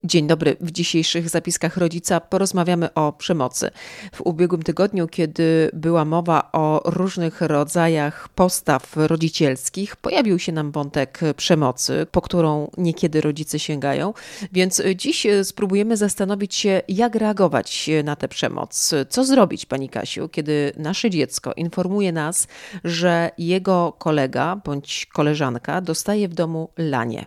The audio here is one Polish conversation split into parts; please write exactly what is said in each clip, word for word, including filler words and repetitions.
Dzień dobry. W dzisiejszych zapiskach Rodzica porozmawiamy o przemocy. W ubiegłym tygodniu, kiedy była mowa o różnych rodzajach postaw rodzicielskich, pojawił się nam wątek przemocy, po którą niekiedy rodzice sięgają. Więc dziś spróbujemy zastanowić się, jak reagować na tę przemoc. Co zrobić, Pani Kasiu, kiedy nasze dziecko informuje nas, że jego kolega bądź koleżanka dostaje w domu lanie?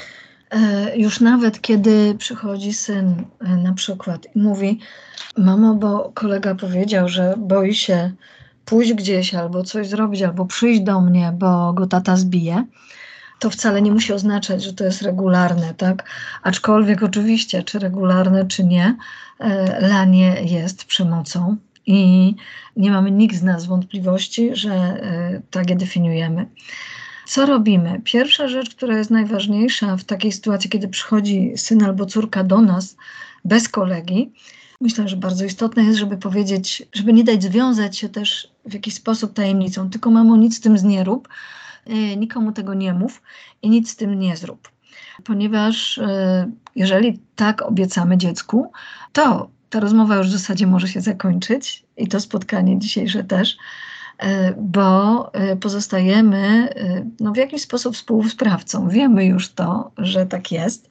Już nawet kiedy przychodzi syn na przykład i mówi: mamo, bo kolega powiedział, że boi się pójść gdzieś albo coś zrobić, albo przyjść do mnie, bo go tata zbije, to wcale nie musi oznaczać, że to jest regularne, tak? Aczkolwiek oczywiście, czy regularne, czy nie, lanie jest przemocą i nie mamy nikt z nas wątpliwości, że tak je definiujemy. Co robimy? Pierwsza rzecz, która jest najważniejsza w takiej sytuacji, kiedy przychodzi syn albo córka do nas bez kolegi, myślę, że bardzo istotne jest, żeby powiedzieć, żeby nie dać związać się też w jakiś sposób tajemnicą. Tylko mamo, nic z tym nie rób, nikomu tego nie mów i nic z tym nie zrób. Ponieważ jeżeli tak obiecamy dziecku, to ta rozmowa już w zasadzie może się zakończyć i to spotkanie dzisiejsze też, bo pozostajemy no, w jakiś sposób współsprawcą. Wiemy już to, że tak jest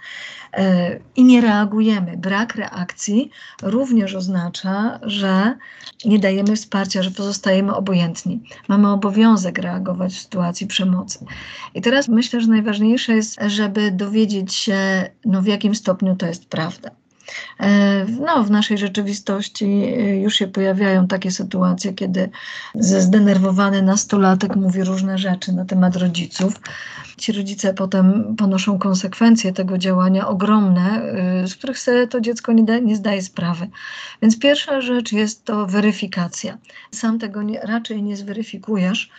i nie reagujemy. Brak reakcji również oznacza, że nie dajemy wsparcia, że pozostajemy obojętni. Mamy obowiązek reagować w sytuacji przemocy. I teraz myślę, że najważniejsze jest, żeby dowiedzieć się, no, w jakim stopniu to jest prawda. No, w naszej rzeczywistości już się pojawiają takie sytuacje, kiedy zdenerwowany nastolatek mówi różne rzeczy na temat rodziców. Ci rodzice potem ponoszą konsekwencje tego działania ogromne, z których sobie to dziecko nie, da, nie zdaje sprawy. Więc pierwsza rzecz jest to weryfikacja. Sam tego nie, raczej nie zweryfikujesz,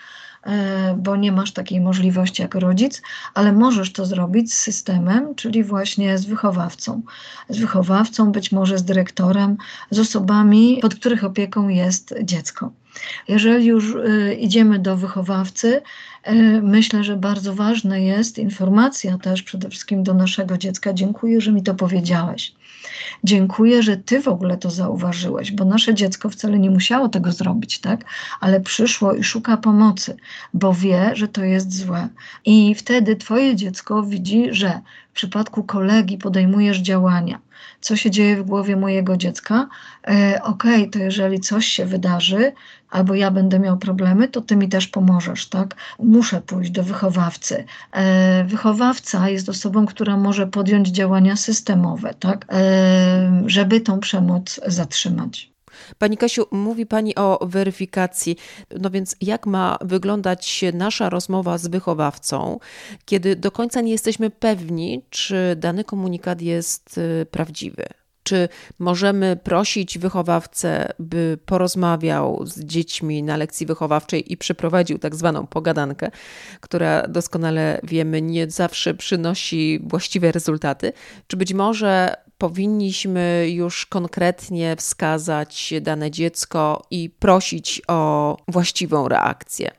bo nie masz takiej możliwości jako rodzic, ale możesz to zrobić z systemem, czyli właśnie z wychowawcą. Z wychowawcą, być może z dyrektorem, z osobami, pod których opieką jest dziecko. Jeżeli już y, idziemy do wychowawcy, y, myślę, że bardzo ważna jest informacja też przede wszystkim do naszego dziecka. Dziękuję, że mi to powiedziałeś. Dziękuję, że ty w ogóle to zauważyłeś, bo nasze dziecko wcale nie musiało tego zrobić, tak? Ale przyszło i szuka pomocy, bo wie, że to jest złe. I wtedy twoje dziecko widzi, że w przypadku kolegi podejmujesz działania. Co się dzieje w głowie mojego dziecka? E, Okej, okay, to jeżeli coś się wydarzy, albo ja będę miał problemy, to ty mi też pomożesz, tak? Muszę pójść do wychowawcy. E, wychowawca jest osobą, która może podjąć działania systemowe, tak? E, żeby tą przemoc zatrzymać. Pani Kasiu, mówi Pani o weryfikacji. No więc jak ma wyglądać nasza rozmowa z wychowawcą, kiedy do końca nie jesteśmy pewni, czy dany komunikat jest prawdziwy? Czy możemy prosić wychowawcę, by porozmawiał z dziećmi na lekcji wychowawczej i przeprowadził tak zwaną pogadankę, która doskonale wiemy nie zawsze przynosi właściwe rezultaty? Czy być może powinniśmy już konkretnie wskazać dane dziecko i prosić o właściwą reakcję?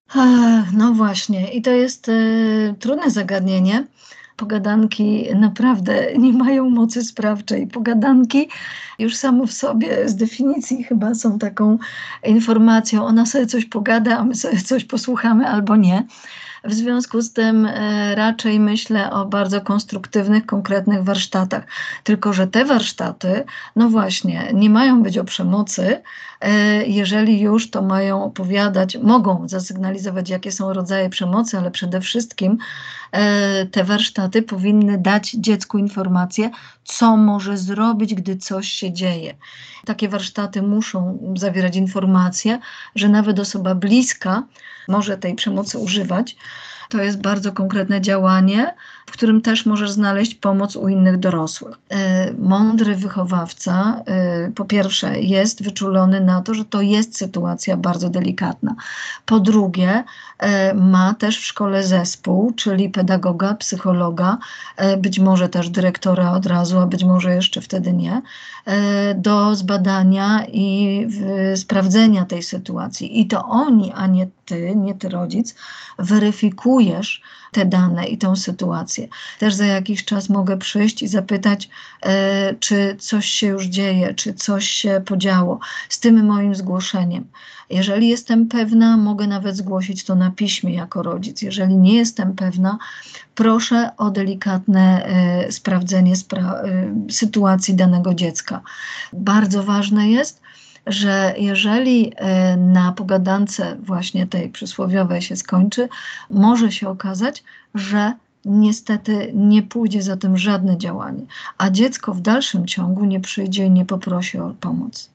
No właśnie, i to jest y, trudne zagadnienie. Pogadanki naprawdę nie mają mocy sprawczej. Pogadanki już samo w sobie z definicji chyba są taką informacją, ona sobie coś pogada, a my sobie coś posłuchamy albo nie. W związku z tym e, raczej myślę o bardzo konstruktywnych, konkretnych warsztatach. Tylko że te warsztaty, no właśnie, nie mają być o przemocy, e, jeżeli już to mają opowiadać, mogą zasygnalizować, jakie są rodzaje przemocy, ale przede wszystkim e, te warsztaty powinny dać dziecku informację, co może zrobić, gdy coś się dzieje. Takie warsztaty muszą zawierać informacje, że nawet osoba bliska może tej przemocy używać. To jest bardzo konkretne działanie, w którym też możesz znaleźć pomoc u innych dorosłych. Mądry wychowawca, po pierwsze, jest wyczulony na to, że to jest sytuacja bardzo delikatna. Po drugie, ma też w szkole zespół, czyli pedagoga, psychologa, być może też dyrektora od razu, a być może jeszcze wtedy nie, do zbadania i sprawdzenia tej sytuacji. I to oni, a nie ty, nie ty rodzic, weryfikują weryfikujesz te dane i tą sytuację. Też za jakiś czas mogę przyjść i zapytać, e, czy coś się już dzieje, czy coś się podziało z tym moim zgłoszeniem. Jeżeli jestem pewna, mogę nawet zgłosić to na piśmie jako rodzic. Jeżeli nie jestem pewna, proszę o delikatne e, sprawdzenie spra- e, sytuacji danego dziecka. Bardzo ważne jest, że jeżeli e, na pogadance właśnie tej przysłowiowej się skończy, może się okazać, że niestety nie pójdzie za tym żadne działanie, a dziecko w dalszym ciągu nie przyjdzie i nie poprosi o pomoc.